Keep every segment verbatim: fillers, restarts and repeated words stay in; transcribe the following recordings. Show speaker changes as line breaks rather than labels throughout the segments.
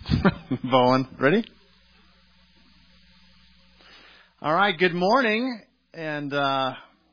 Bowen, ready? All right, good morning. And uh,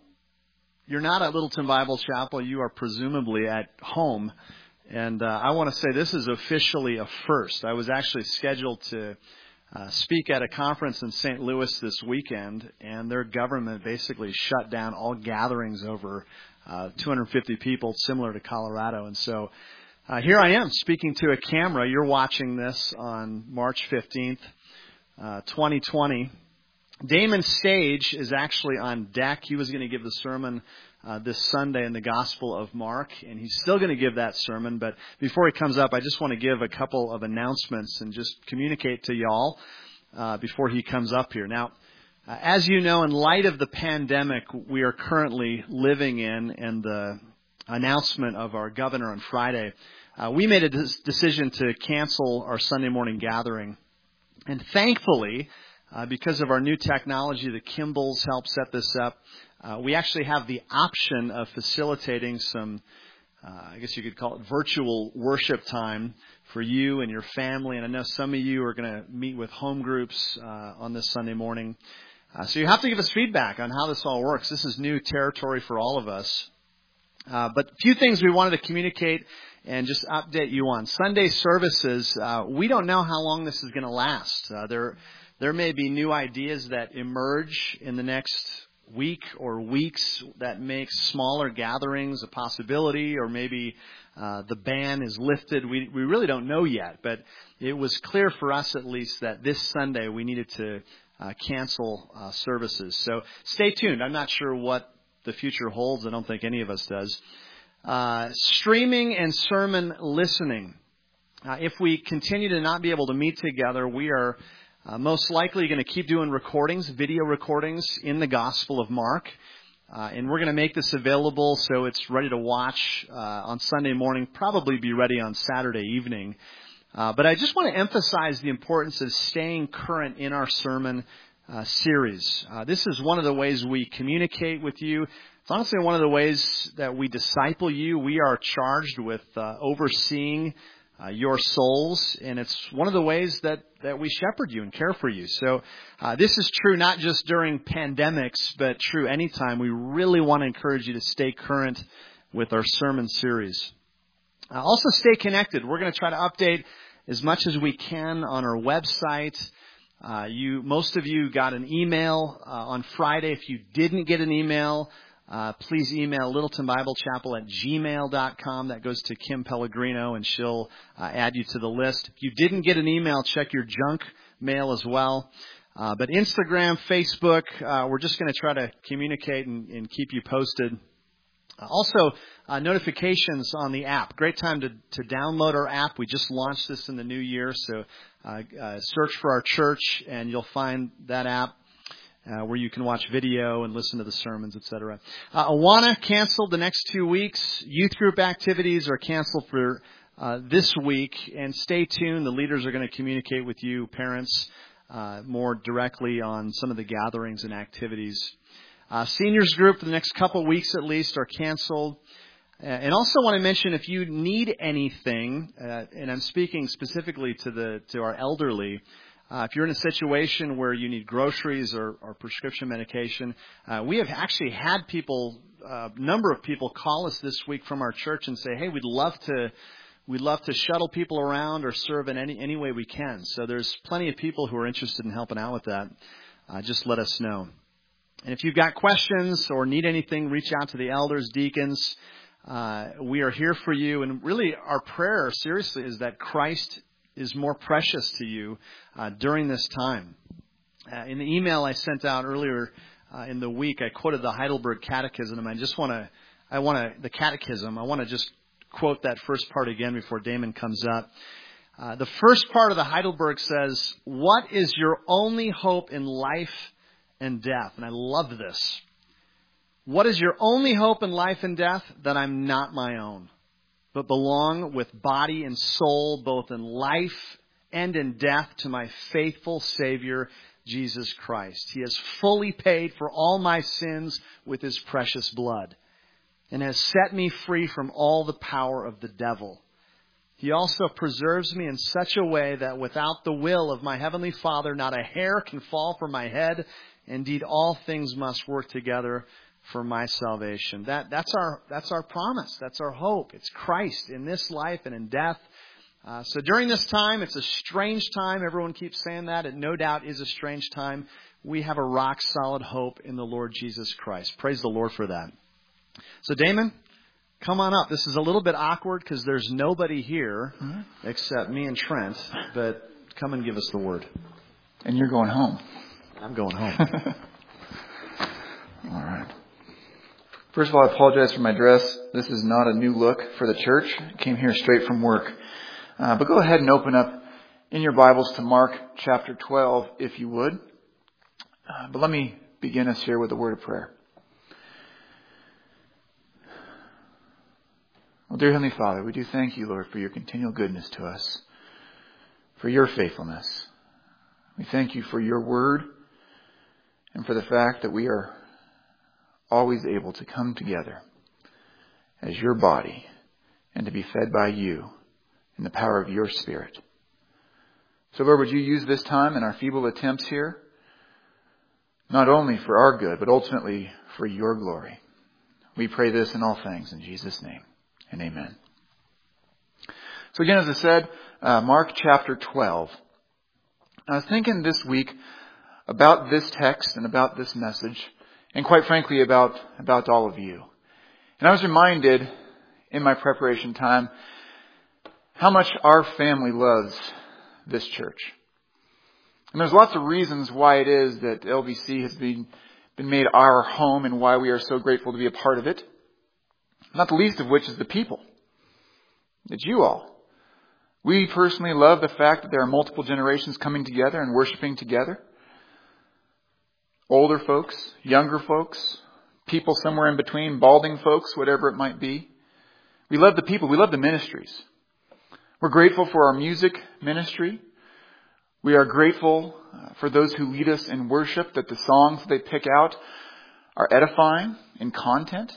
you're not at Littleton Bible Chapel. You are presumably at home. And uh, I want to say this is officially a first. I was actually scheduled to uh, speak at a conference in Saint Louis this weekend, and their government basically shut down all gatherings over uh, two hundred fifty people, similar to Colorado. And so uh, here I am speaking to a camera. You're watching this on March fifteenth, uh, twenty twenty. Damon Sage is actually on deck. He was going to give the sermon uh, this Sunday in the Gospel of Mark, and he's still going to give that sermon. But before he comes up, I just want to give a couple of announcements and just communicate to y'all uh, before he comes up here. Now, uh, as you know, in light of the pandemic we are currently living in and the announcement of our governor on Friday, uh, we made a des- decision to cancel our Sunday morning gathering. And thankfully, Uh, because of our new technology, the Kimballs helped set this up. Uh, we actually have the option of facilitating some, uh, I guess you could call it virtual worship time for you and your family. And I know some of you are going to meet with home groups uh, on this Sunday morning. Uh, so you have to give us feedback on how this all works. This is new territory for all of us. Uh, but a few things we wanted to communicate and just update you on. Sunday services, uh, we don't know how long this is going to last. Uh, there There may be new ideas that emerge in the next week or weeks that make smaller gatherings a possibility, or maybe uh, the ban is lifted. We we really don't know yet, but it was clear for us at least that this Sunday we needed to uh, cancel uh, services. So stay tuned. I'm not sure what the future holds. I don't think any of us does. Uh, streaming and sermon listening. Uh, if we continue to not be able to meet together, we are Uh, most likely going to keep doing recordings, video recordings in the Gospel of Mark. Uh, and we're going to make this available so it's ready to watch uh, on Sunday morning, probably be ready on Saturday evening. Uh, but I just want to emphasize the importance of staying current in our sermon uh, series. Uh, this is one of the ways we communicate with you. It's honestly one of the ways that we disciple you. We are charged with uh, overseeing Uh, your souls, and it's one of the ways that, that we shepherd you and care for you. So uh, this is true not just during pandemics, but true anytime. We really want to encourage you to stay current with our sermon series. Uh, also stay connected. We're going to try to update as much as we can on our website. Uh, you, most of you got an email uh, on Friday. If you didn't get an email, Uh, please email littleton bible chapel at gmail dot com. That goes to Kim Pellegrino, and she'll uh, add you to the list. If you didn't get an email, check your junk mail as well. Uh, but Instagram, Facebook, uh, we're just going to try to communicate and, and keep you posted. Uh, also, uh, notifications on the app. Great time to, to download our app. We just launched this in the new year, so uh, uh, search for our church, and you'll find that app. Uh, where you can watch video and listen to the sermons, et cetera. Uh, Awana canceled the next two weeks. Youth group activities are canceled for uh, this week. And stay tuned. The leaders are going to communicate with you, parents, uh, more directly on some of the gatherings and activities. Uh, seniors group for the next couple of weeks at least are canceled. Uh, and also want to mention, if you need anything, uh, and I'm speaking specifically to the to our elderly, Uh, if you're in a situation where you need groceries or, or prescription medication, uh, we have actually had people, a uh, number of people call us this week from our church and say, hey, we'd love to, we'd love to shuttle people around or serve in any, any way we can. So there's plenty of people who are interested in helping out with that. Uh, just let us know. And if you've got questions or need anything, reach out to the elders, deacons. Uh, we are here for you. And really our prayer, seriously, is that Christ is more precious to you uh, during this time. Uh, in the email I sent out earlier uh, in the week, I quoted the Heidelberg Catechism, and I just want to, I want to, the Catechism, I want to just quote that first part again before Damon comes up. Uh, the first part of the Heidelberg says, "What is your only hope in life and death?" And I love this. "What is your only hope in life and death? That I'm not my own, but belong with body and soul, both in life and in death, to my faithful Savior, Jesus Christ. He has fully paid for all my sins with His precious blood, and has set me free from all the power of the devil. He also preserves me in such a way that without the will of my heavenly Father, not a hair can fall from my head. Indeed, all things must work together for my salvation. That, that's our, that's our promise. That's our hope. It's Christ in this life and in death. Uh, so during this time, it's a strange time. Everyone keeps saying that. It no doubt is a strange time. We have a rock solid hope in the Lord Jesus Christ. Praise the Lord for that. So Damon, come on up. This is a little bit awkward because there's nobody here mm-hmm. except me and Trent. But come and give us the word.
And you're going home.
I'm going home.
All right. First of all, I apologize for my dress. This is not a new look for the church. I came here straight from work. Uh, but go ahead and open up in your Bibles to Mark chapter twelve, if you would. Uh, but let me begin us here with a word of prayer. Well, dear Heavenly Father, we do thank you, Lord, for your continual goodness to us, for your faithfulness. We thank you for your word and for the fact that we are always able to come together as your body and to be fed by you in the power of your Spirit. So, Lord, would you use this time and our feeble attempts here, not only for our good, but ultimately for your glory. We pray this in all things in Jesus' name, and amen. So again, as I said, uh, Mark chapter twelve. I was thinking this week about this text and about this message, and quite frankly about, about all of you. And I was reminded in my preparation time how much our family loves this church. And there's lots of reasons why it is that L B C has been, been made our home and why we are so grateful to be a part of it. Not the least of which is the people. It's you all. We personally love the fact that there are multiple generations coming together and worshiping together. Older folks, younger folks, people somewhere in between, balding folks, whatever it might be. We love the people. We love the ministries. We're grateful for our music ministry. We are grateful for those who lead us in worship, that the songs they pick out are edifying in content.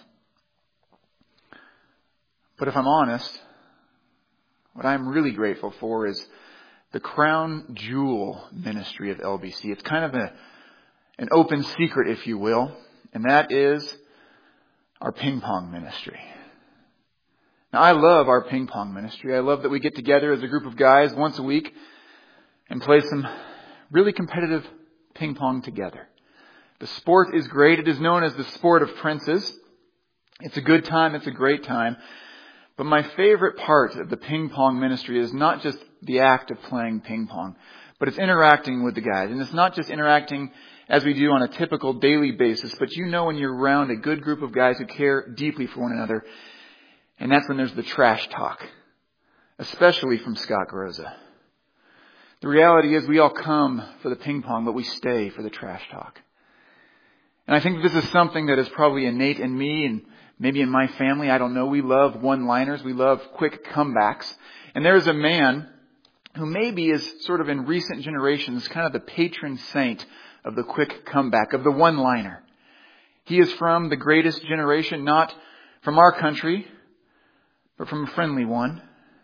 But if I'm honest, what I'm really grateful for is the crown jewel ministry of L B C. It's kind of a, an open secret, if you will, and that is our ping pong ministry. Now, I love our ping pong ministry. I love that we get together as a group of guys once a week and play some really competitive ping pong together. The sport is great. It is known as the sport of princes. It's a good time. It's a great time. But my favorite part of the ping pong ministry is not just the act of playing ping pong, but it's interacting with the guys. And it's not just interacting as we do on a typical daily basis, but you know when you're around a good group of guys who care deeply for one another. And that's when there's the trash talk, especially from Scott Groza. The reality is we all come for the ping pong, but we stay for the trash talk. And I think this is something that is probably innate in me and maybe in my family. I don't know. We love one-liners. We love quick comebacks. And there's a man who maybe is sort of in recent generations kind of the patron saint of the quick comeback, of the one-liner. He is from the greatest generation, not from our country, but from a friendly one.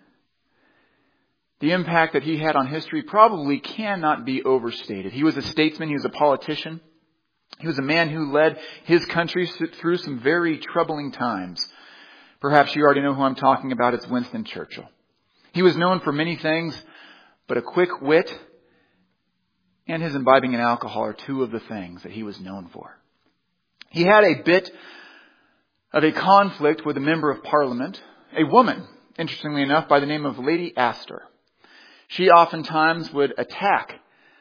The impact that he had on history probably cannot be overstated. He was a statesman. He was a politician. He was a man who led his country through some very troubling times. Perhaps you already know who I'm talking about. It's Winston Churchill. He was known for many things, but a quick wit and his imbibing in alcohol are two of the things that he was known for. He had a bit of a conflict with a member of Parliament, a woman, interestingly enough, by the name of Lady Astor. She oftentimes would attack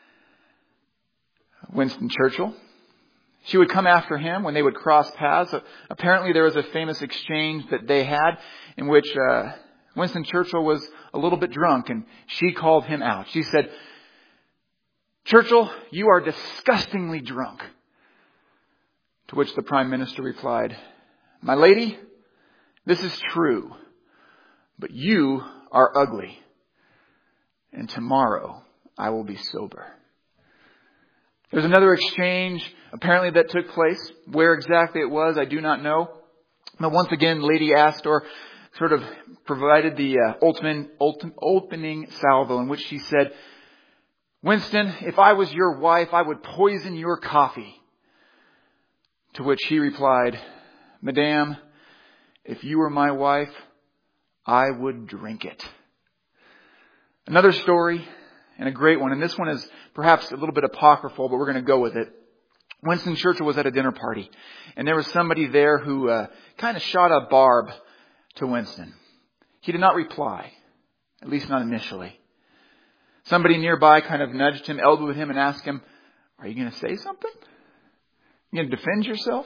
Winston Churchill. She would come after him when they would cross paths. Apparently there was a famous exchange that they had in which uh, Winston Churchill was a little bit drunk and she called him out. She said, "Churchill, you are disgustingly drunk." To which the Prime Minister replied, "My lady, this is true, but you are ugly, and tomorrow I will be sober." There's another exchange apparently that took place. Where exactly it was, I do not know. But once again, Lady Astor sort of provided the uh, ultimate, ultimate opening salvo in which she said, "Winston, if I was your wife, I would poison your coffee." To which he replied, "Madame, if you were my wife, I would drink it." Another story, and a great one, and this one is perhaps a little bit apocryphal, but we're going to go with it. Winston Churchill was at a dinner party, and there was somebody there who uh, kind of shot a barb to Winston. He did not reply, at least not initially. Somebody nearby kind of nudged him, elbowed him, and asked him, "Are you going to say something? You going to defend yourself?"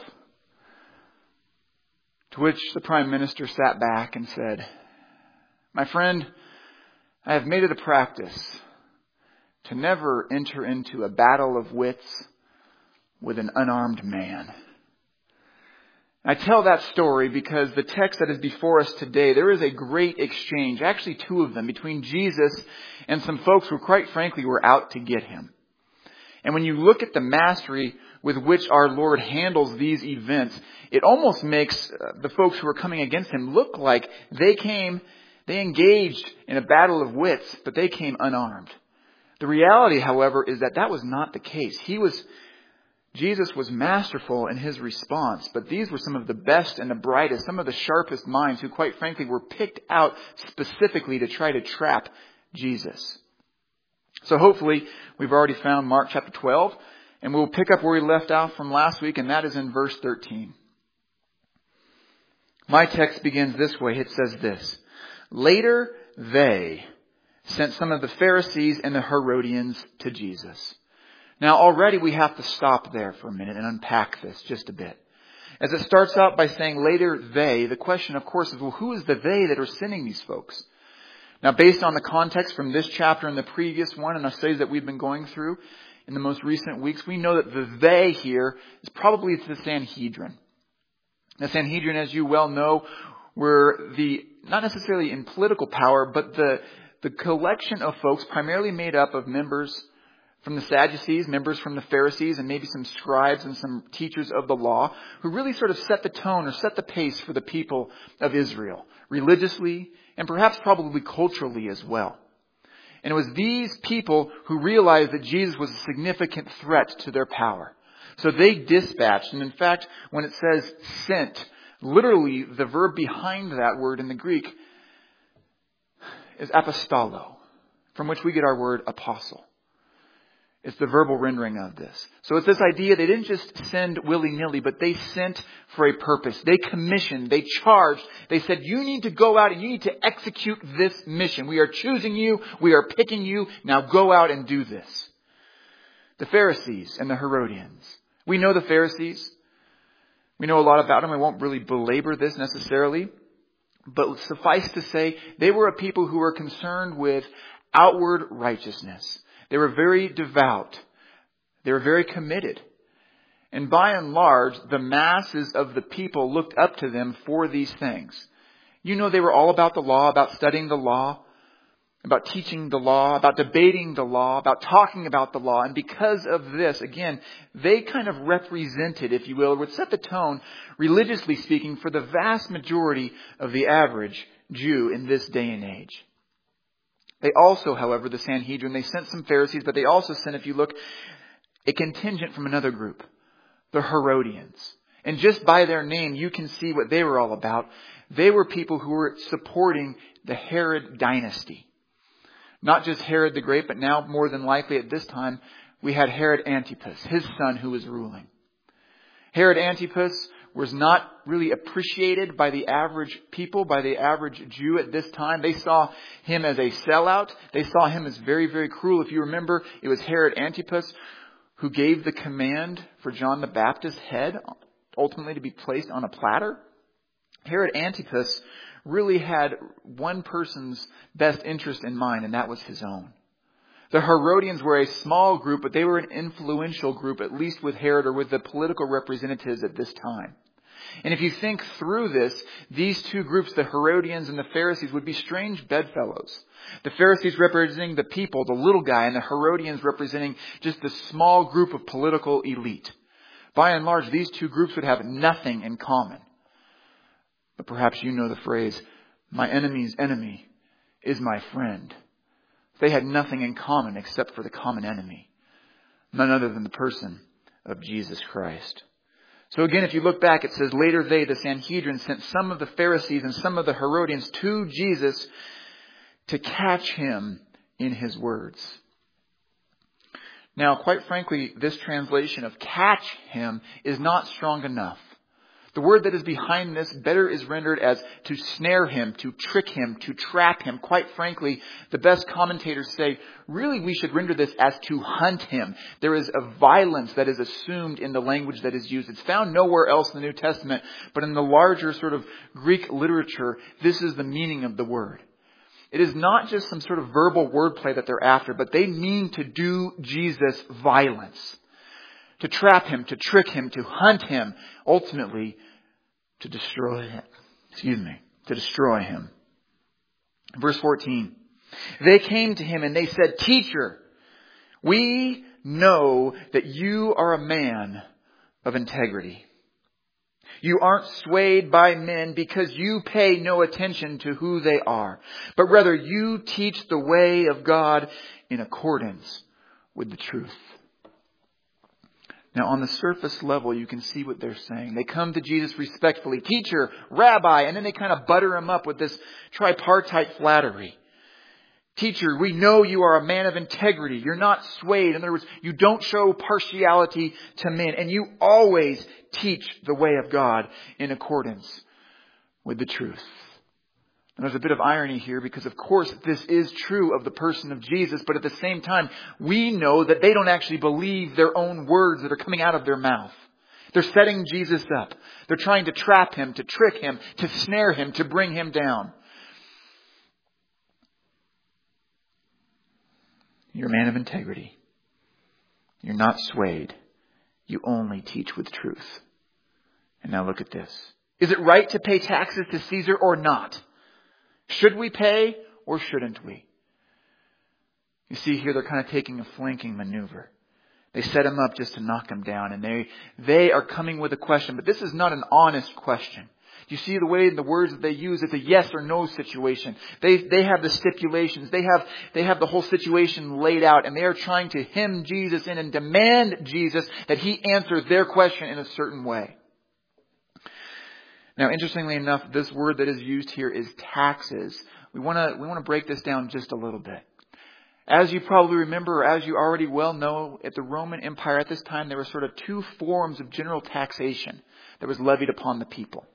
To which the Prime Minister sat back and said, "My friend, I have made it a practice to never enter into a battle of wits with an unarmed man." I tell that story because the text that is before us today, there is a great exchange, actually two of them, between Jesus and some folks who quite frankly were out to get him. And when you look at the mastery with which our Lord handles these events, it almost makes the folks who are coming against him look like they came, they engaged in a battle of wits, but they came unarmed. The reality, however, is that that was not the case. He was Jesus was masterful in his response, but these were some of the best and the brightest, some of the sharpest minds who quite frankly were picked out specifically to try to trap Jesus. So hopefully we've already found Mark chapter twelve, and we'll pick up where we left off from last week, and that is in verse thirteen. My text begins this way. It says this: "Later they sent some of the Pharisees and the Herodians to Jesus." Now already we have to stop there for a minute and unpack this just a bit. As it starts out by saying later they, the question of course is, well, who is the they that are sending these folks? Now based on the context from this chapter and the previous one and the studies that we've been going through in the most recent weeks, we know that the they here is probably the Sanhedrin. The Sanhedrin, as you well know, were the, not necessarily in political power, but the, the collection of folks primarily made up of members from the Sadducees, members from the Pharisees, and maybe some scribes and some teachers of the law who really sort of set the tone or set the pace for the people of Israel, religiously and perhaps probably culturally as well. And it was these people who realized that Jesus was a significant threat to their power. So they dispatched, and in fact, when it says sent, literally the verb behind that word in the Greek is apostolo, from which we get our word apostle. It's the verbal rendering of this. So it's this idea they didn't just send willy-nilly, but they sent for a purpose. They commissioned, they charged, they said, you need to go out and you need to execute this mission. We are choosing you, we are picking you, now go out and do this. The Pharisees and the Herodians. We know the Pharisees. We know a lot about them. I won't really belabor this necessarily. But suffice to say, they were a people who were concerned with outward righteousness. They were very devout. They were very committed. And by and large, the masses of the people looked up to them for these things. You know, they were all about the law, about studying the law, about teaching the law, about debating the law, about talking about the law. And because of this, again, they kind of represented, if you will, or would set the tone, religiously speaking, for the vast majority of the average Jew in this day and age. They also, however, the Sanhedrin, they sent some Pharisees, but they also sent, if you look, a contingent from another group, the Herodians. And just by their name, you can see what they were all about. They were people who were supporting the Herod dynasty. Not just Herod the Great, but now more than likely at this time, we had Herod Antipas, his son who was ruling. Herod Antipas was not really appreciated by the average people, by the average Jew at this time. They saw him as a sellout. They saw him as very, very cruel. If you remember, it was Herod Antipas who gave the command for John the Baptist's head ultimately to be placed on a platter. Herod Antipas really had one person's best interest in mind, and that was his own. The Herodians were a small group, but they were an influential group, at least with Herod or with the political representatives at this time. And if you think through this, these two groups, the Herodians and the Pharisees, would be strange bedfellows. The Pharisees representing the people, the little guy, and the Herodians representing just the small group of political elite. By and large, these two groups would have nothing in common. But perhaps you know the phrase, My enemy's enemy is my friend. They had nothing in common except for the common enemy. None other than the person of Jesus Christ. So again, if you look back, it says, later they, the Sanhedrin, sent some of the Pharisees and some of the Herodians to Jesus to catch him in his words. Now, quite frankly, this translation of catch him is not strong enough. The word that is behind this better is rendered as to snare him, to trick him, to trap him. Quite frankly, the best commentators say, really we should render this as to hunt him. There is a violence that is assumed in the language that is used. It's found nowhere else in the New Testament, but in the larger sort of Greek literature, this is the meaning of the word. It is not just some sort of verbal wordplay that they're after, but they mean to do Jesus violence. To trap him, to trick him, to hunt him, ultimately to destroy him. Excuse me, to destroy him. Verse fourteen. They came to him and they said, Teacher, we know that you are a man of integrity. You aren't swayed by men because you pay no attention to who they are, but rather you teach the way of God in accordance with the truth. Now, on the surface level, you can see what they're saying. They come to Jesus respectfully, Teacher, Rabbi, and then they kind of butter him up with this tripartite flattery. Teacher, we know you are a man of integrity. You're not swayed. In other words, you don't show partiality to men, and you always teach the way of God in accordance with the truth. And there's a bit of irony here because, of course, this is true of the person of Jesus. But at the same time, we know that they don't actually believe their own words that are coming out of their mouth. They're setting Jesus up. They're trying to trap him, to trick him, to snare him, to bring him down. You're a man of integrity. You're not swayed. You only teach with truth. And now look at this. Is it right to pay taxes to Caesar or not? Should we pay or shouldn't we? You see here they're kind of taking a flanking maneuver. They set him up just to knock him down, and they they are coming with a question. But this is not an honest question. You see the way the words that they use, it's a yes or no situation. They they have the stipulations. They have they have the whole situation laid out, and they are trying to hem Jesus in and demand Jesus that he answer their question in a certain way. Now, interestingly enough, this word that is used here is taxes. We want to we want to break this down just a little bit. As you probably remember, or as you already well know, at the Roman Empire at this time, there were sort of two forms of general taxation that was levied upon the people.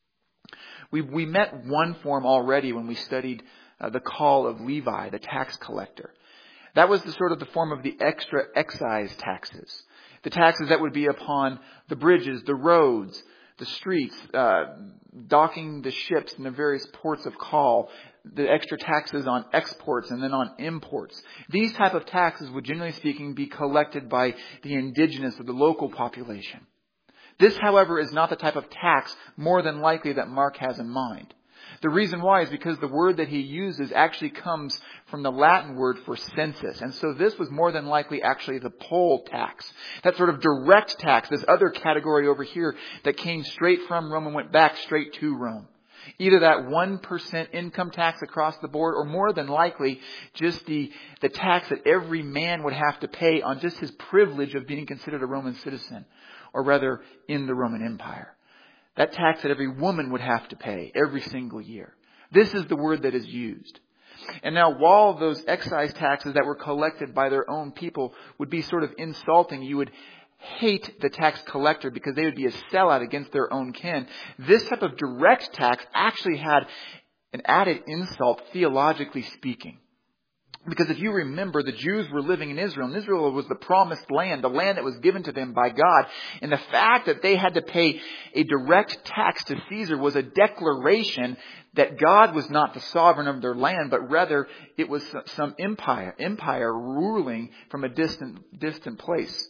We we met one form already when we studied uh, the call of Levi, the tax collector. That was the sort of the form of the extra excise taxes. The taxes that would be upon the bridges, the roads, the streets, uh, docking the ships in the various ports of call, the extra taxes on exports and then on imports. These type of taxes would, generally speaking, be collected by the indigenous or the local population. This, however, is not the type of tax more than likely that Mark has in mind. The reason why is because the word that he uses actually comes from the Latin word for census. And so this was more than likely actually the poll tax. That sort of direct tax, this other category over here that came straight from Rome and went back straight to Rome. Either that one percent income tax across the board, or more than likely just the, the tax that every man would have to pay on just his privilege of being considered a Roman citizen, or rather in the Roman Empire. That tax that every woman would have to pay every single year. This is the word that is used. And now, while those excise taxes that were collected by their own people would be sort of insulting, you would hate the tax collector because they would be a sellout against their own kin. This type of direct tax actually had an added insult, theologically speaking. Because if you remember, the Jews were living in Israel, and Israel was the promised land, the land that was given to them by God. And the fact that they had to pay a direct tax to Caesar was a declaration that God was not the sovereign of their land, but rather it was some empire, empire ruling from a distant, distant place.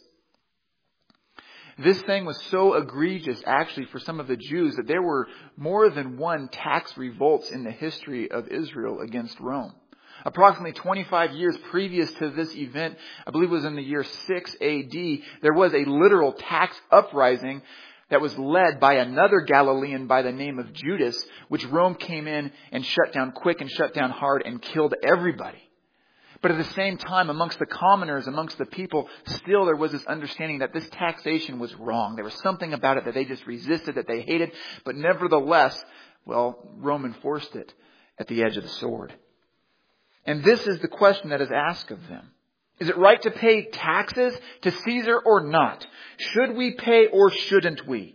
This thing was so egregious, actually, for some of the Jews that there were more than one tax revolts in the history of Israel against Rome. Approximately twenty-five years previous to this event, I believe it was in the year six A D, there was a literal tax uprising that was led by another Galilean by the name of Judas, which Rome came in and shut down quick and shut down hard and killed everybody. But at the same time, amongst the commoners, amongst the people, still there was this understanding that this taxation was wrong. There was something about it that they just resisted, that they hated. But nevertheless, well, Rome enforced it at the edge of the sword. And this is the question that is asked of them. Is it right to pay taxes to Caesar or not? Should we pay or shouldn't we?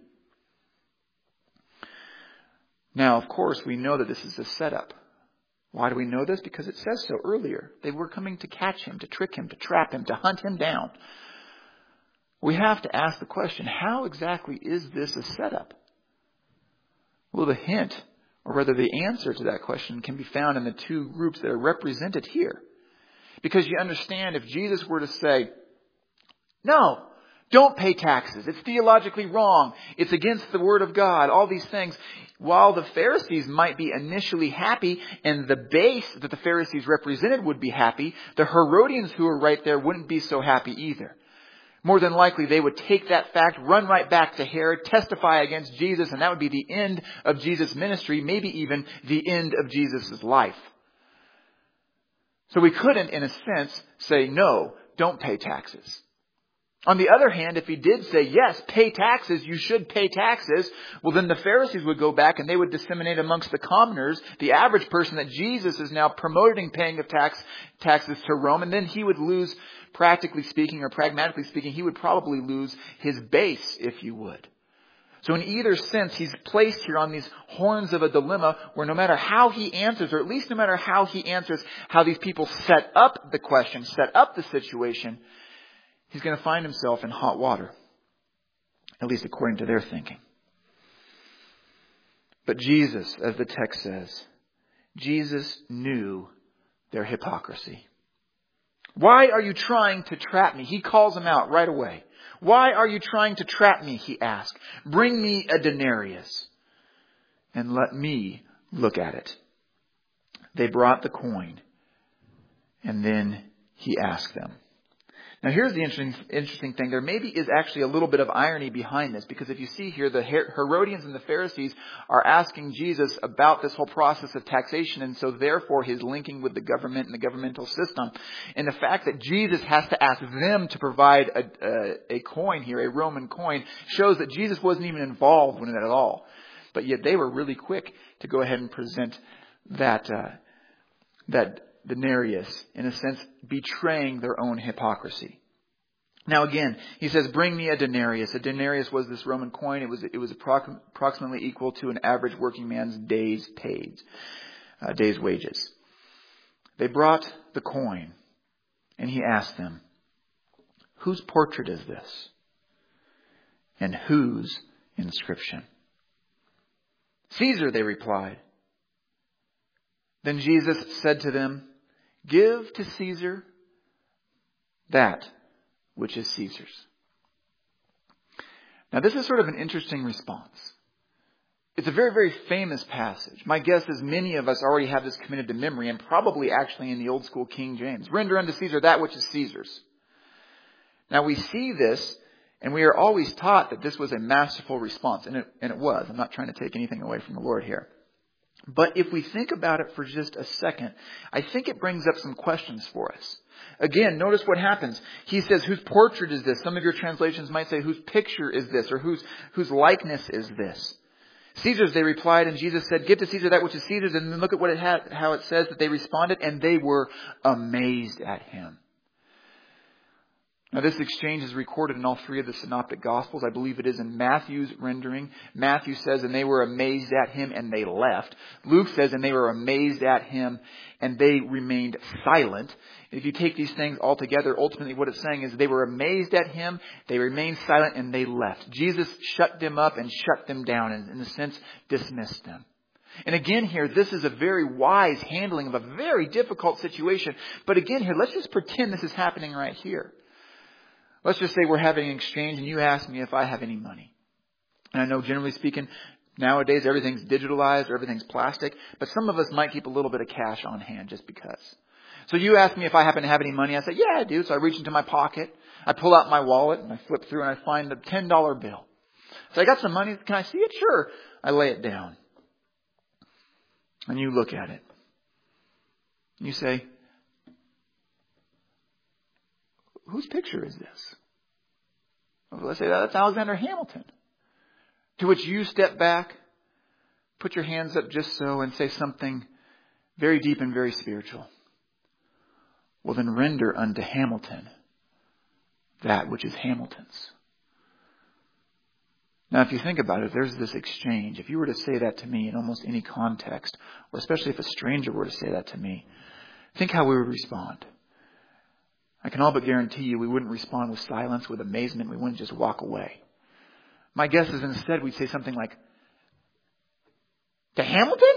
Now, of course, we know that this is a setup. Why do we know this? Because it says so earlier. They were coming to catch him, to trick him, to trap him, to hunt him down. We have to ask the question, how exactly is this a setup? Well, the hint, or rather the answer to that question, can be found in the two groups that are represented here. Because you understand, if Jesus were to say, no, don't pay taxes. It's theologically wrong. It's against the Word of God. All these things. While the Pharisees might be initially happy and the base that the Pharisees represented would be happy, the Herodians who were right there wouldn't be so happy either. More than likely, they would take that fact, run right back to Herod, testify against Jesus, and that would be the end of Jesus' ministry, maybe even the end of Jesus' life. So we couldn't, in a sense, say, no, don't pay taxes. On the other hand, if he did say, yes, pay taxes, you should pay taxes, well, then the Pharisees would go back and they would disseminate amongst the commoners, the average person, that Jesus is now promoting paying of tax taxes to Rome, and then he would lose, practically speaking or pragmatically speaking, he would probably lose his base, if you would. So in either sense, he's placed here on these horns of a dilemma where no matter how he answers, or at least no matter how he answers, how these people set up the question, set up the situation, he's going to find himself in hot water, at least according to their thinking. But Jesus, as the text says, Jesus knew their hypocrisy. Why are you trying to trap me? He calls them out right away. Why are you trying to trap me? He asked. Bring me a denarius and let me look at it. They brought the coin, and then he asked them. Now here's the interesting, interesting thing. There maybe is actually a little bit of irony behind this, because if you see here, the Herodians and the Pharisees are asking Jesus about this whole process of taxation, and so therefore his linking with the government and the governmental system. And the fact that Jesus has to ask them to provide a, a, a coin here, a Roman coin, shows that Jesus wasn't even involved in it at all. But yet they were really quick to go ahead and present that uh, that denarius, in a sense, betraying their own hypocrisy. Now again, he says, bring me a denarius. A denarius was this Roman coin. It was it was approximately equal to an average working man's day's paid, uh, day's wages. They brought the coin, and he asked them, whose portrait is this? And whose inscription? Caesar, they replied. Then Jesus said to them, give to Caesar that which is Caesar's. Now this is sort of an interesting response. It's a very, very famous passage. My guess is many of us already have this committed to memory, and probably actually in the old school King James. Render unto Caesar that which is Caesar's. Now we see this, and we are always taught that this was a masterful response, and it, and it was. I'm not trying to take anything away from the Lord here. But if we think about it for just a second, I think it brings up some questions for us. Again, notice what happens. He says, whose portrait is this? Some of your translations might say, whose picture is this? Or whose, whose likeness is this? Caesar's, they replied, and Jesus said, give to Caesar that which is Caesar's. And then look at what it had, how it says that they responded, and they were amazed at him. Now this exchange is recorded in all three of the synoptic gospels. I believe it is in Matthew's rendering. Matthew says, and they were amazed at him and they left. Luke says, and they were amazed at him and they remained silent. If you take these things all together, ultimately what it's saying is they were amazed at him, they remained silent, and they left. Jesus shut them up and shut them down, and in a sense dismissed them. And again here, this is a very wise handling of a very difficult situation. But again here, let's just pretend this is happening right here. Let's just say we're having an exchange and you ask me if I have any money. And I know generally speaking, nowadays everything's digitalized or everything's plastic, but some of us might keep a little bit of cash on hand just because. So you ask me if I happen to have any money. I say, yeah, I do. So I reach into my pocket, I pull out my wallet and I flip through and I find a ten dollar bill. So I got some money. Can I see it? Sure. I lay it down. And you look at it. You say, whose picture is this? Well, let's say that's Alexander Hamilton. To which you step back, put your hands up just so, and say something very deep and very spiritual. Well, then render unto Hamilton that which is Hamilton's. Now, if you think about it, there's this exchange. If you were to say that to me in almost any context, or especially if a stranger were to say that to me, think how we would respond. I can all but guarantee you we wouldn't respond with silence, with amazement. We wouldn't just walk away. My guess is instead we'd say something like, to Hamilton?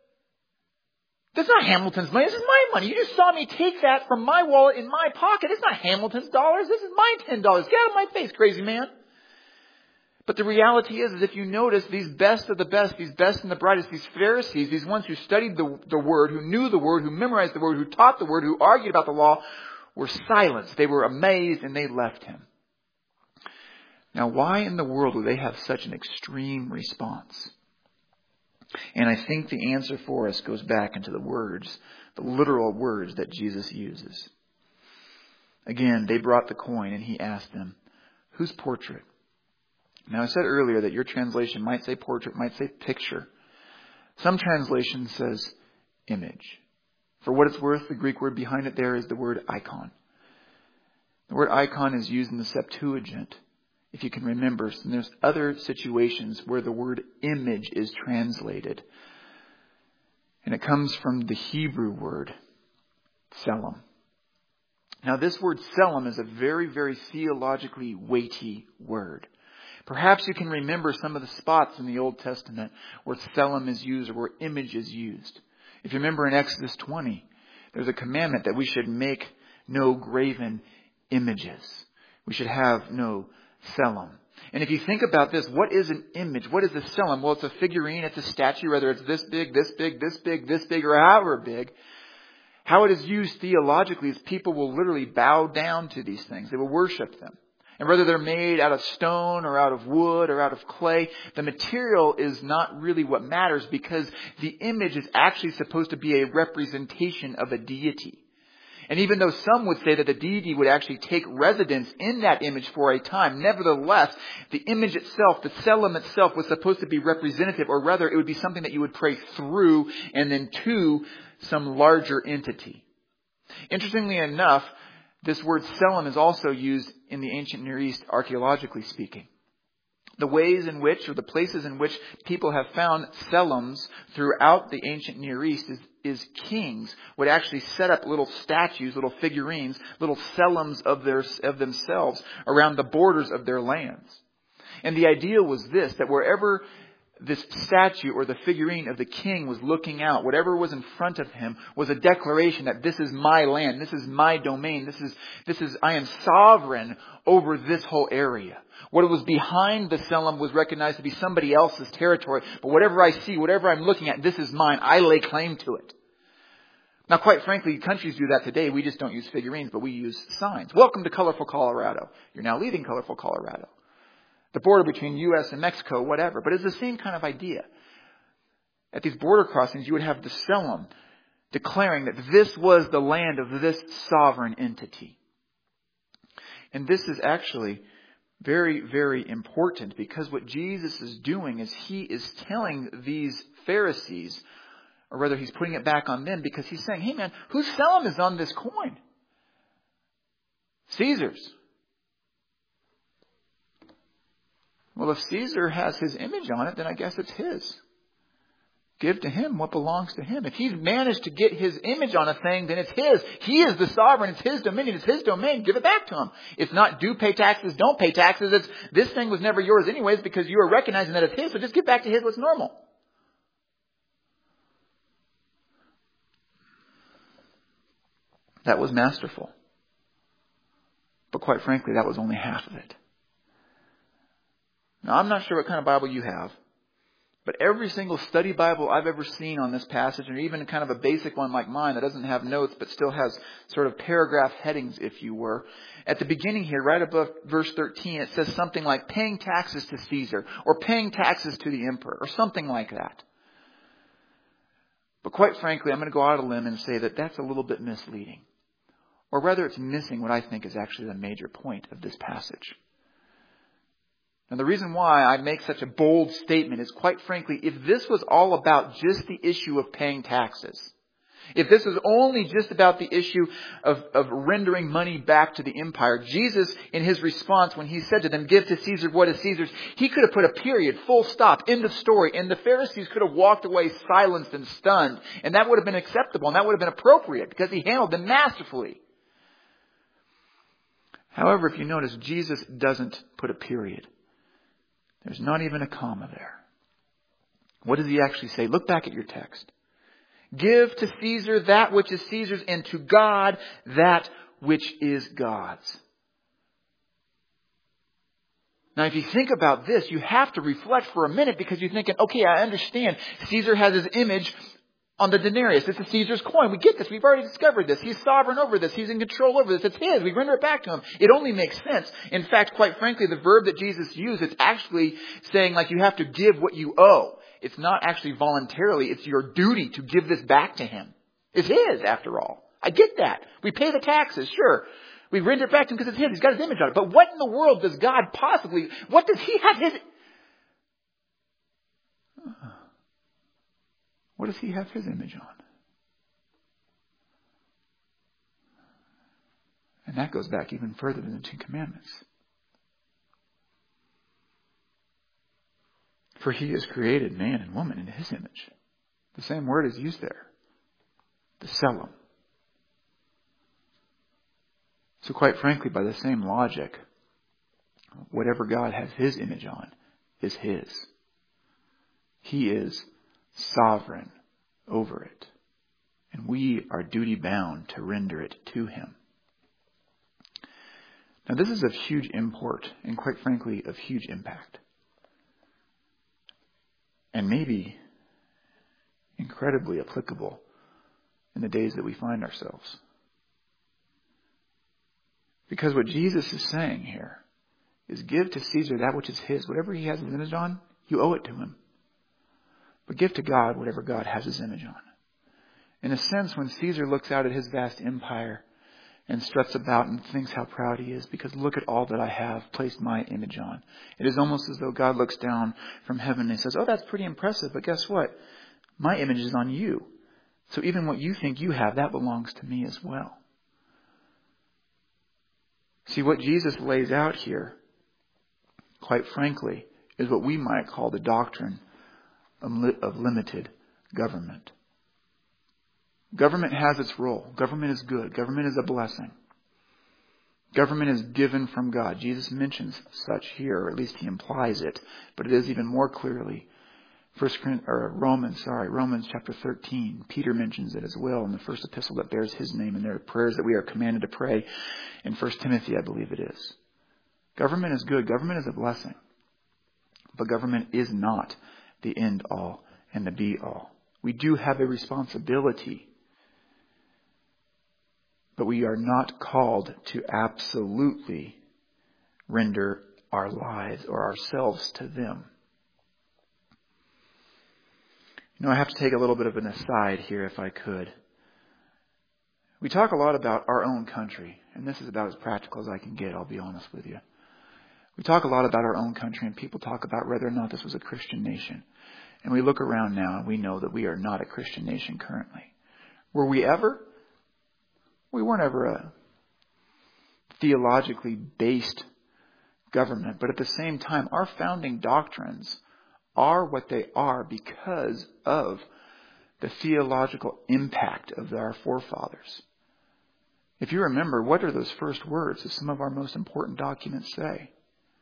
That's not Hamilton's money. This is my money. You just saw me take that from my wallet in my pocket. It's not Hamilton's dollars. This is my ten dollars. Get out of my face, crazy man. But the reality is, is if you notice, these best of the best, these best and the brightest, these Pharisees, these ones who studied the, the Word, who knew the Word, who memorized the Word, who taught the Word, who argued about the law, were silenced. They were amazed and they left him. Now, why in the world would they have such an extreme response? And I think the answer for us goes back into the words, the literal words that Jesus uses. Again, they brought the coin and he asked them, whose portrait? Now, I said earlier that your translation might say portrait, might say picture. Some translation says image. For what it's worth, the Greek word behind it there is the word icon. The word icon is used in the Septuagint, if you can remember. And there's other situations where the word image is translated. And it comes from the Hebrew word, tselem. Now, this word tselem is a very, very theologically weighty word. Perhaps you can remember some of the spots in the Old Testament where tselem is used or where image is used. If you remember in Exodus twenty, there's a commandment that we should make no graven images. We should have no tselem. And if you think about this, what is an image? What is a tselem? Well, it's a figurine, it's a statue, whether it's this big, this big, this big, this big, or however big. How it is used theologically is people will literally bow down to these things. They will worship them. And whether they're made out of stone or out of wood or out of clay, the material is not really what matters, because the image is actually supposed to be a representation of a deity. And even though some would say that the deity would actually take residence in that image for a time, nevertheless, the image itself, the tselem itself, was supposed to be representative, or rather it would be something that you would pray through and then to some larger entity. Interestingly enough, this word tselem is also used in the ancient Near East, archaeologically speaking. The ways in which, or the places in which people have found tselems throughout the ancient Near East is, is kings would actually set up little statues, little figurines, little tselems of their, of themselves around the borders of their lands. And the idea was this, that wherever this statue or the figurine of the king was looking out, whatever was in front of him was a declaration that this is my land, this is my domain, this is, this is, I am sovereign over this whole area. What was behind the tselem was recognized to be somebody else's territory, but whatever I see, whatever I'm looking at, this is mine. I lay claim to it. Now, quite frankly, countries do that today. We just don't use figurines, but we use signs. Welcome to colorful Colorado. You're now leaving colorful Colorado. The border between U S and Mexico, whatever. But it's the same kind of idea. At these border crossings, you would have the tselem declaring that this was the land of this sovereign entity. And this is actually very, very important, because what Jesus is doing is he is telling these Pharisees, or rather he's putting it back on them, because he's saying, hey man, whose tselem is on this coin? Caesar's. Well, if Caesar has his image on it, then I guess it's his. Give to him what belongs to him. If he's managed to get his image on a thing, then it's his. He is the sovereign. It's his dominion. It's his domain. Give it back to him. It's not do pay taxes, don't pay taxes. It's this thing was never yours anyways, because you are recognizing that it's his. So just give back to his what's normal. That was masterful. But quite frankly, that was only half of it. Now, I'm not sure what kind of Bible you have, But every single study Bible I've ever seen on this passage, or even kind of a basic one like mine that doesn't have notes but still has sort of paragraph headings, if you were, at the beginning here, right above verse thirteen, it says something like paying taxes to Caesar or paying taxes to the emperor or something like that. But quite frankly, I'm going to go out on a limb and say that that's a little bit misleading. Or rather, it's missing what I think is actually the major point of this passage. And the reason why I make such a bold statement is, quite frankly, if this was all about just the issue of paying taxes, if this was only just about the issue of, of rendering money back to the empire, Jesus, in his response, when he said to them, give to Caesar what is Caesar's, he could have put a period, full stop, end of story, and the Pharisees could have walked away silenced and stunned, and that would have been acceptable, and that would have been appropriate, because he handled them masterfully. However, if you notice, Jesus doesn't put a period. There's not even a comma there. What does he actually say? Look back at your text. Give to Caesar that which is Caesar's, and to God that which is God's. Now, if you think about this, you have to reflect for a minute, because you're thinking, okay, I understand. Caesar has his image on the denarius. This is Caesar's coin. We get this. We've already discovered this. He's sovereign over this. He's in control over this. It's his. We render it back to him. It only makes sense. In fact, quite frankly, the verb that Jesus used, it's actually saying like you have to give what you owe. It's not actually voluntarily. It's your duty to give this back to him. It's his, after all. I get that. We pay the taxes, sure. We render it back to him because it's his. He's got his image on it. But what in the world does God possibly, what does he have his... What does he have his image on? And that goes back even further than the Ten Commandments. For he has created man and woman in his image. The same word is used there. The Tselem. So quite frankly, by the same logic, whatever God has his image on is his. He is sovereign over it. And we are duty bound to render it to him. Now this is of huge import and quite frankly of huge impact. And maybe incredibly applicable in the days that we find ourselves. Because what Jesus is saying here is give to Caesar that which is his. Whatever he has his image on, you owe it to him. But give to God whatever God has his image on. In a sense, when Caesar looks out at his vast empire and struts about and thinks how proud he is, because look at all that I have placed my image on. It is almost as though God looks down from heaven and says, oh, that's pretty impressive, but guess what? My image is on you. So even what you think you have, that belongs to me as well. See, what Jesus lays out here, quite frankly, is what we might call the doctrine of limited government. Government has its role. Government is good. Government is a blessing. Government is given from God. Jesus mentions such here, or at least he implies it, but it is even more clearly First or Romans, sorry, Romans chapter thirteen. Peter mentions it as well in the first epistle that bears his name, and there are prayers that we are commanded to pray in First Timothy, I believe it is. Government is good. Government is a blessing. But government is not the end all and the be all. We do have a responsibility, but we are not called to absolutely render our lives or ourselves to them. You know, I have to take a little bit of an aside here if I could. We talk a lot about our own country, and this is about as practical as I can get, I'll be honest with you. We talk a lot about our own country, and people talk about whether or not this was a Christian nation. And we look around now, and we know that we are not a Christian nation currently. Were we ever? We weren't ever a theologically based government, but at the same time, our founding doctrines are what they are because of the theological impact of our forefathers. If you remember, what are those first words that some of our most important documents say?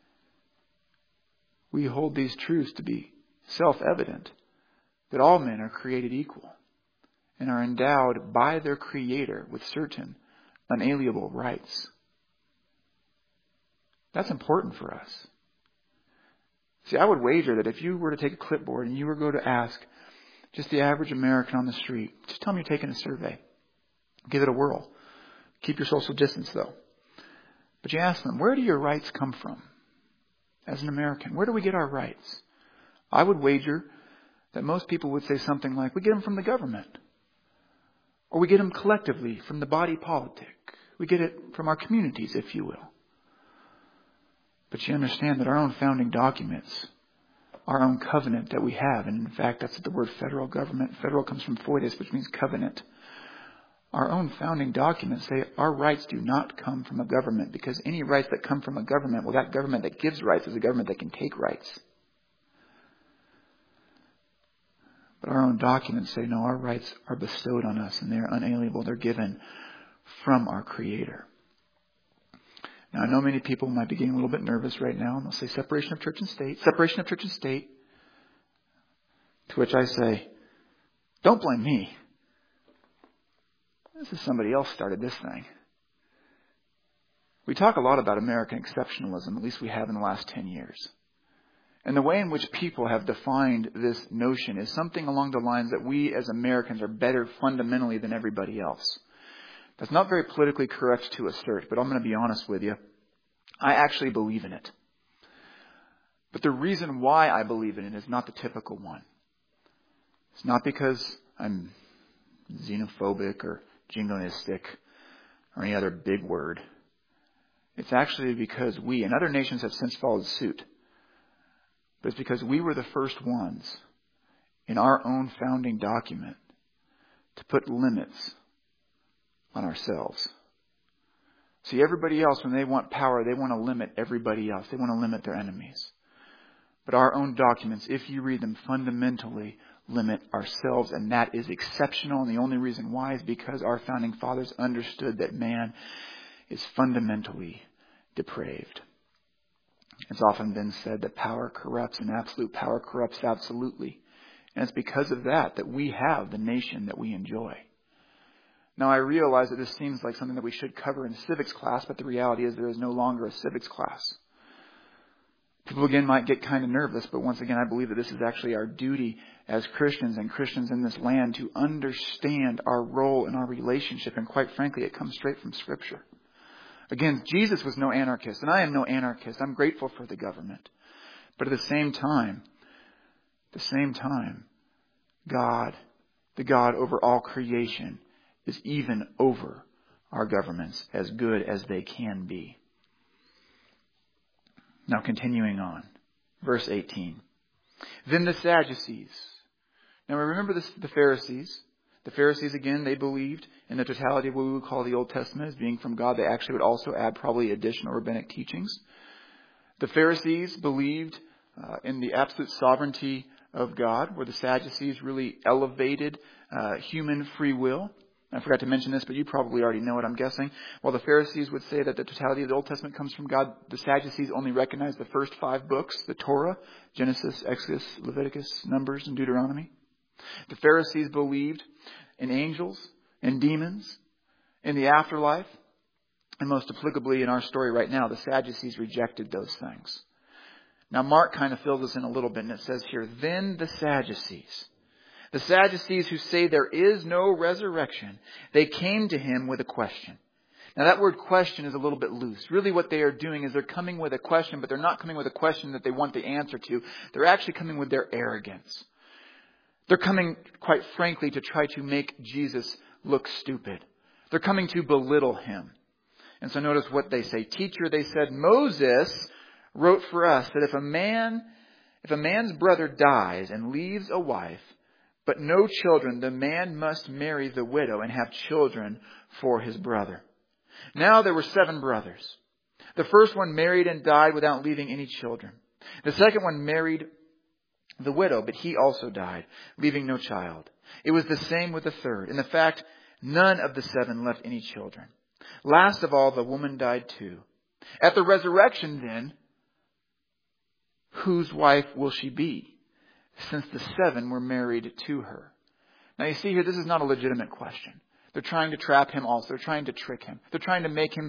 We hold these truths to be self-evident, that all men are created equal and are endowed by their Creator with certain unalienable rights. That's important for us. See, I would wager that if you were to take a clipboard and you were going to ask just the average American on the street, just tell them you're taking a survey. Give it a whirl. Keep your social distance, though. But you ask them, where do your rights come from? As an American, where do we get our rights? I would wager that most people would say something like, we get them from the government. Or we get them collectively from the body politic. We get it from our communities, if you will. But you understand that our own founding documents, our own covenant that we have, and in fact that's the word federal government. Federal comes from foides, which means covenant. Our own founding documents say our rights do not come from a government, because any rights that come from a government, well, that government that gives rights is a government that can take rights. But our own documents say, no, our rights are bestowed on us and they are unalienable. They're given from our Creator. Now, I know many people might be getting a little bit nervous right now, and they'll say separation of church and state, separation of church and state. To which I say, don't blame me. This is somebody else started this thing. We talk a lot about American exceptionalism, at least we have in the last ten years. And the way in which people have defined this notion is something along the lines that we as Americans are better fundamentally than everybody else. That's not very politically correct to assert, but I'm going to be honest with you. I actually believe in it. But the reason why I believe in it is not the typical one. It's not because I'm xenophobic or jingoistic or any other big word. It's actually because we, and other nations have since followed suit, but it's because we were the first ones in our own founding document to put limits on ourselves. See, everybody else, when they want power, they want to limit everybody else. They want to limit their enemies. But our own documents, if you read them, fundamentally limit ourselves, and that is exceptional. And the only reason why is because our founding fathers understood that man is fundamentally depraved. It's often been said that power corrupts, and absolute power corrupts absolutely. And it's because of that that we have the nation that we enjoy. Now, I realize that this seems like something that we should cover in civics class, but the reality is there is no longer a civics class. People, again, might get kind of nervous, but once again, I believe that this is actually our duty as Christians and Christians in this land to understand our role in our relationship. And quite frankly, it comes straight from Scripture. Again, Jesus was no anarchist, and I am no anarchist. I'm grateful for the government. But at the same time, at the same time, God, the God over all creation, is even over our governments, as good as they can be. Now, continuing on, verse eighteen. Then the Sadducees. Now, remember this, the Pharisees. The Pharisees, again, they believed in the totality of what we would call the Old Testament as being from God. They actually would also add probably additional rabbinic teachings. The Pharisees believed uh, in the absolute sovereignty of God, where the Sadducees really elevated uh, human free will. I forgot to mention this, but you probably already know it, I'm guessing. While the Pharisees would say that the totality of the Old Testament comes from God, the Sadducees only recognized the first five books, the Torah, Genesis, Exodus, Leviticus, Numbers, and Deuteronomy. The Pharisees believed in angels and demons, in the afterlife, and most applicably in our story right now, the Sadducees rejected those things. Now, Mark kind of fills us in a little bit, and it says here, then the Sadducees. The Sadducees who say there is no resurrection, they came to him with a question. Now that word question is a little bit loose. Really what they are doing is they're coming with a question, but they're not coming with a question that they want the answer to. They're actually coming with their arrogance. They're coming, quite frankly, to try to make Jesus look stupid. They're coming to belittle him. And so notice what they say. Teacher, they said, Moses wrote for us that if a man, if a man's brother dies and leaves a wife, but no children, the man must marry the widow and have children for his brother. Now there were seven brothers. The first one married and died without leaving any children. The second one married the widow, but he also died, leaving no child. It was the same with the third. In fact, none of the seven left any children. Last of all, the woman died too. At the resurrection then, whose wife will she be, since the seven were married to her? Now you see here, this is not a legitimate question. They're trying to trap him also. They're trying to trick him. They're trying to make him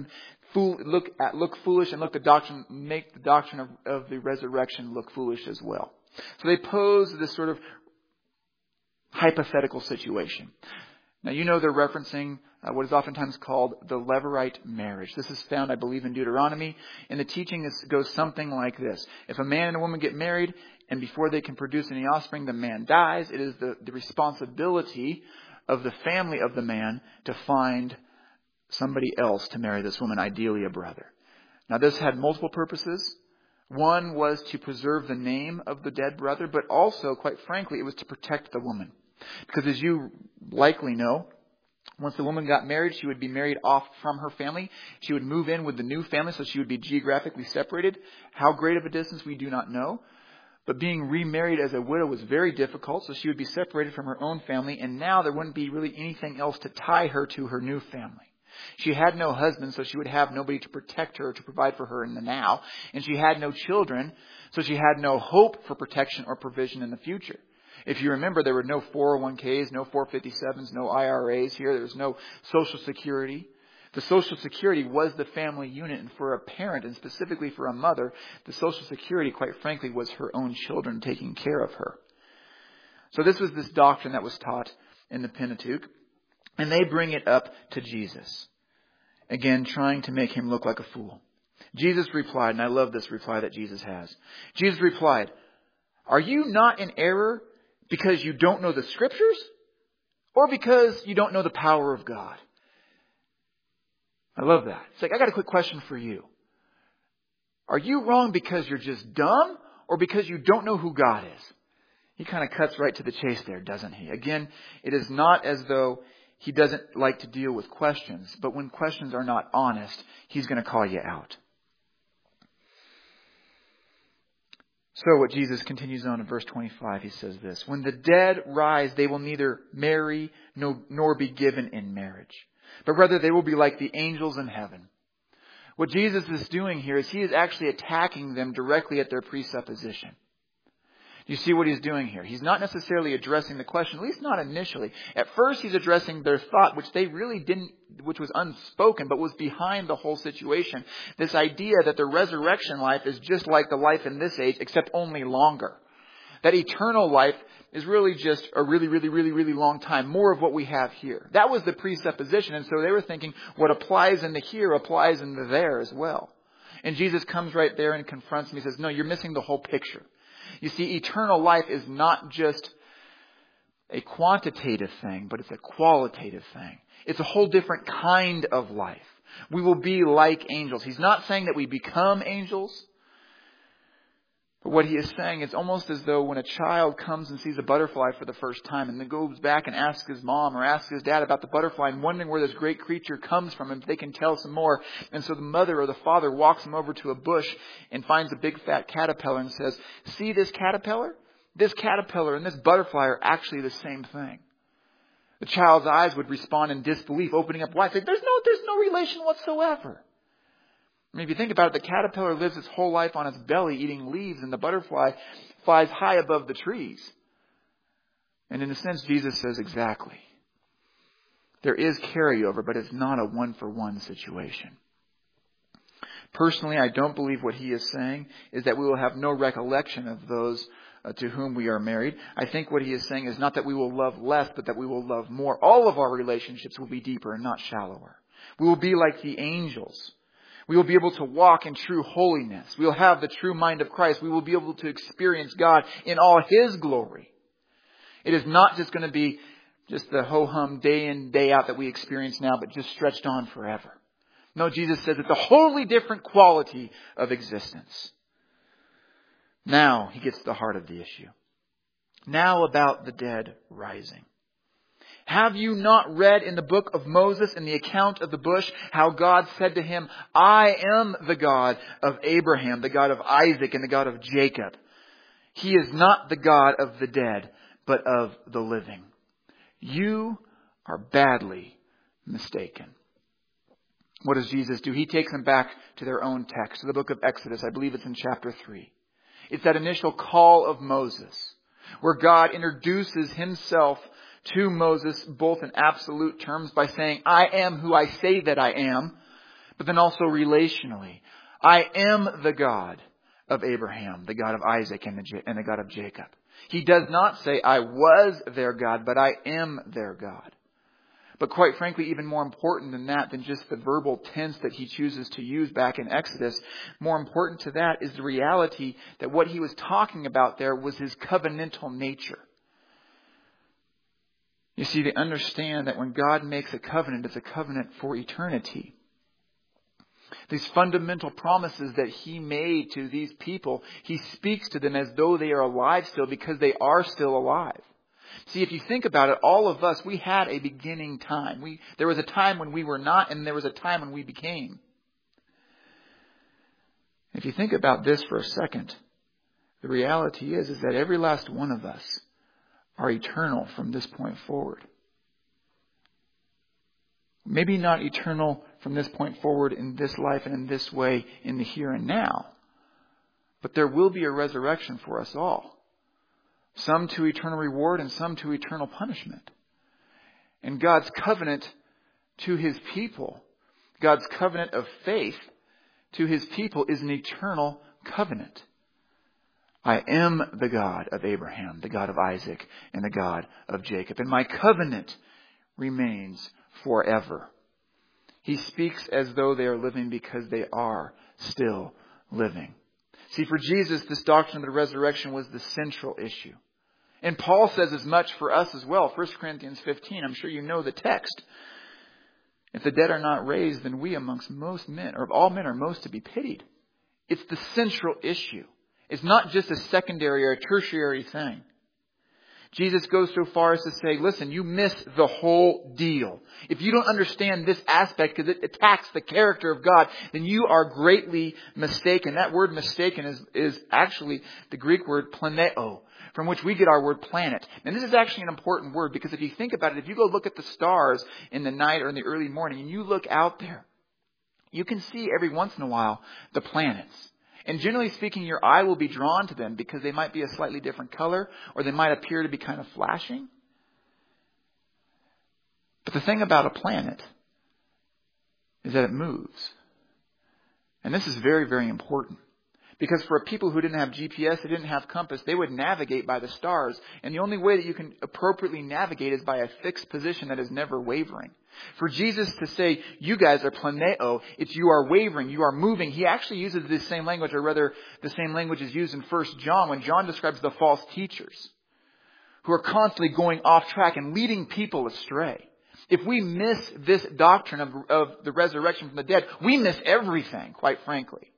fool, look at look foolish and look the doctrine make the doctrine of, of the resurrection look foolish as well. So they pose this sort of hypothetical situation. Now, you know they're referencing uh, what is oftentimes called the Levirate marriage. This is found, I believe, in Deuteronomy. And the teaching is, goes something like this. If a man and a woman get married, and before they can produce any offspring, the man dies, it is the, the responsibility of the family of the man to find somebody else to marry this woman, ideally a brother. Now, this had multiple purposes. One was to preserve the name of the dead brother, but also, quite frankly, it was to protect the woman. Because as you likely know, once the woman got married, she would be married off from her family. She would move in with the new family, so she would be geographically separated. How great of a distance, we do not know. But being remarried as a widow was very difficult, so she would be separated from her own family, and now there wouldn't be really anything else to tie her to her new family. She had no husband, so she would have nobody to protect her, to provide for her in the now. And she had no children, so she had no hope for protection or provision in the future. If you remember, there were no four oh one k's, no four fifty-sevens, no I R A's here. There was no Social Security. The Social Security was the family unit. And for a parent, and specifically for a mother, the Social Security, quite frankly, was her own children taking care of her. So this was this doctrine that was taught in the Pentateuch. And they bring it up to Jesus. Again, trying to make him look like a fool. Jesus replied, and I love this reply that Jesus has. Jesus replied, "Are you not in error because you don't know the Scriptures, or because you don't know the power of God?" I love that. It's like, I got a quick question for you. Are you wrong because you're just dumb, or because you don't know who God is? He kind of cuts right to the chase there, doesn't he? Again, it is not as though he doesn't like to deal with questions, but when questions are not honest, he's going to call you out. So what Jesus continues on in verse twenty-five, he says this: "When the dead rise, they will neither marry nor be given in marriage, but rather they will be like the angels in heaven." What Jesus is doing here is he is actually attacking them directly at their presupposition. You see what he's doing here? He's not necessarily addressing the question, at least not initially. At first, he's addressing their thought, which they really didn't, which was unspoken, but was behind the whole situation. This idea that the resurrection life is just like the life in this age, except only longer. That eternal life is really just a really, really, really, really long time. More of what we have here. That was the presupposition. And so they were thinking what applies in the here applies in the there as well. And Jesus comes right there and confronts me. He says, no, you're missing the whole picture. You see, eternal life is not just a quantitative thing, but it's a qualitative thing. It's a whole different kind of life. We will be like angels. He's not saying that we become angels. But what he is saying, it's almost as though when a child comes and sees a butterfly for the first time and then goes back and asks his mom or asks his dad about the butterfly and wondering where this great creature comes from and if they can tell some more. And so the mother or the father walks him over to a bush and finds a big fat caterpillar and says, "See this caterpillar? This caterpillar and this butterfly are actually the same thing." The child's eyes would respond in disbelief, opening up wide, saying, there's no, there's no relation whatsoever. I mean, if you think about it, the caterpillar lives its whole life on its belly eating leaves, and the butterfly flies high above the trees. And in a sense, Jesus says exactly. There is carryover, but it's not a one-for-one situation. Personally, I don't believe what he is saying is that we will have no recollection of those uh, to whom we are married. I think what he is saying is not that we will love less, but that we will love more. All of our relationships will be deeper and not shallower. We will be like the angels. We will be able to walk in true holiness. We will have the true mind of Christ. We will be able to experience God in all His glory. It is not just going to be just the ho-hum day in, day out that we experience now, but just stretched on forever. No, Jesus says it's a wholly different quality of existence. Now he gets to the heart of the issue. Now about the dead rising. Have you not read in the book of Moses, in the account of the bush, how God said to him, I am the God of Abraham, the God of Isaac, and the God of Jacob. He is not the God of the dead, but of the living. You are badly mistaken. What does Jesus do? He takes them back to their own text, to the book of Exodus. I believe it's in chapter three. It's that initial call of Moses, where God introduces himself to Moses, both in absolute terms by saying, I am who I say that I am, but then also relationally. I am the God of Abraham, the God of Isaac, and the, and the God of Jacob. He does not say, I was their God, but I am their God. But quite frankly, even more important than that, than just the verbal tense that he chooses to use back in Exodus, more important to that is the reality that what he was talking about there was his covenantal nature. You see, they understand that when God makes a covenant, it's a covenant for eternity. These fundamental promises that he made to these people, he speaks to them as though they are alive still because they are still alive. See, if you think about it, all of us, we had a beginning time. We, there was a time when we were not, and there was a time when we became. If you think about this for a second, the reality is, is that every last one of us are eternal from this point forward. Maybe not eternal from this point forward in this life and in this way in the here and now, but there will be a resurrection for us all. Some to eternal reward and some to eternal punishment. And God's covenant to his people, God's covenant of faith to his people is an eternal covenant. I am the God of Abraham, the God of Isaac, and the God of Jacob. And my covenant remains forever. He speaks as though they are living because they are still living. See, for Jesus, this doctrine of the resurrection was the central issue. And Paul says as much for us as well. First Corinthians fifteen, I'm sure you know the text. If the dead are not raised, then we amongst most men, or all men, are most to be pitied. It's the central issue. It's not just a secondary or a tertiary thing. Jesus goes so far as to say, listen, you miss the whole deal. If you don't understand this aspect because it attacks the character of God, then you are greatly mistaken. That word mistaken is, is actually the Greek word planeo, from which we get our word planet. And this is actually an important word because if you think about it, if you go look at the stars in the night or in the early morning and you look out there, you can see every once in a while the planets. And generally speaking, your eye will be drawn to them because they might be a slightly different color or they might appear to be kind of flashing. But the thing about a planet is that it moves. And this is very, very important. Because for people who didn't have G P S, they didn't have compass, they would navigate by the stars. And the only way that you can appropriately navigate is by a fixed position that is never wavering. For Jesus to say, you guys are planeo, it's you are wavering, you are moving. He actually uses this same language, or rather the same language is used in First John when John describes the false teachers who are constantly going off track and leading people astray. If we miss this doctrine of, of the resurrection from the dead, we miss everything, quite frankly.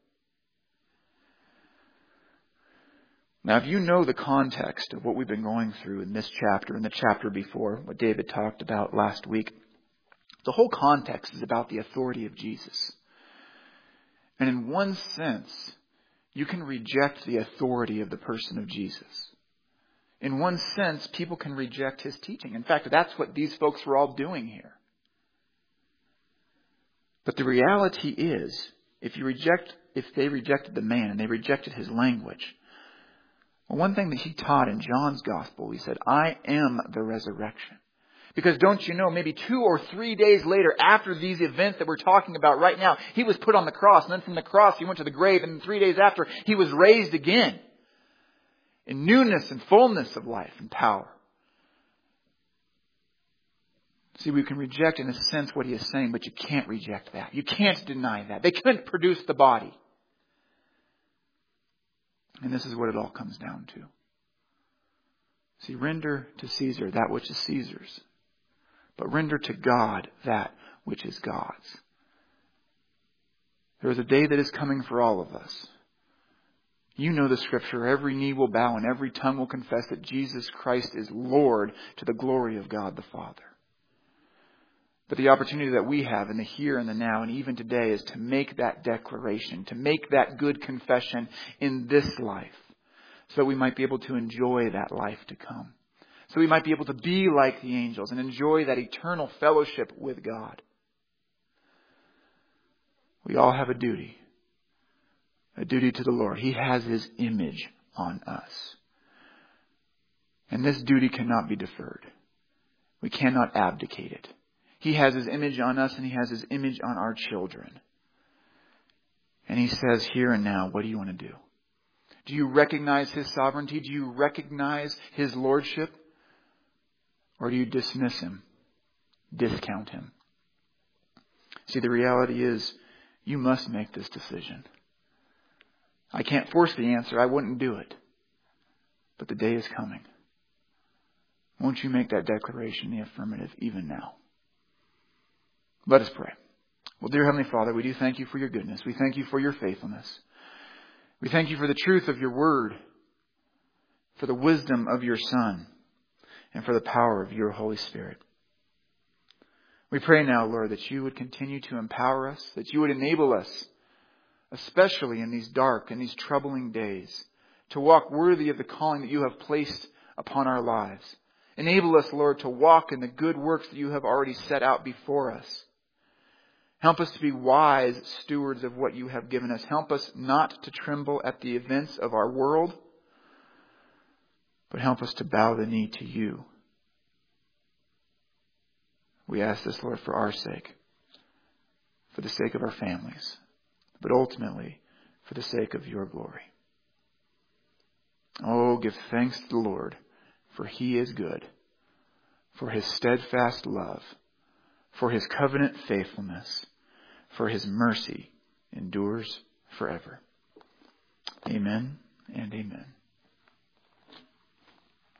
Now, if you know the context of what we've been going through in this chapter and the chapter before, what David talked about last week, the whole context is about the authority of Jesus. And in one sense, you can reject the authority of the person of Jesus. In one sense, people can reject his teaching. In fact, that's what these folks were all doing here. But the reality is, if you reject, if they rejected the man and they rejected his language, well, one thing that he taught in John's gospel, he said, I am the resurrection. Because don't you know, maybe two or three days later, after these events that we're talking about right now, he was put on the cross. And then from the cross, he went to the grave. And three days after, he was raised again. In newness and fullness of life and power. See, we can reject in a sense what he is saying, but you can't reject that. You can't deny that. They couldn't produce the body. And this is what it all comes down to. See, render to Caesar that which is Caesar's. But render to God that which is God's. There is a day that is coming for all of us. You know the scripture. Every knee will bow and every tongue will confess that Jesus Christ is Lord to the glory of God the Father. But the opportunity that we have in the here and the now and even today is to make that declaration, to make that good confession in this life, so that we might be able to enjoy that life to come. So we might be able to be like the angels and enjoy that eternal fellowship with God. We all have a duty. A duty to the Lord. He has his image on us. And this duty cannot be deferred. We cannot abdicate it. He has his image on us and he has his image on our children. He says, here and now, what do you want to do? Do you recognize His sovereignty? Do you recognize His lordship? Or do you dismiss Him? Discount Him? See, the reality is, you must make this decision. I can't force the answer. I wouldn't do it. But the day is coming. Won't you make that declaration the affirmative even now? Let us pray. Well, dear Heavenly Father, we do thank You for Your goodness. We thank You for Your faithfulness. We thank You for the truth of Your word, for the wisdom of Your Son, and for the power of Your Holy Spirit. We pray now, Lord, that You would continue to empower us, that You would enable us, especially in these dark and these troubling days, to walk worthy of the calling that You have placed upon our lives. Enable us, Lord, to walk in the good works that You have already set out before us. Help us to be wise stewards of what You have given us. Help us not to tremble at the events of our world, but help us to bow the knee to You. We ask this, Lord, for our sake, for the sake of our families, but ultimately for the sake of Your glory. Oh, give thanks to the Lord, for He is good, for His steadfast love, for His covenant faithfulness, for His mercy endures forever. Amen and amen.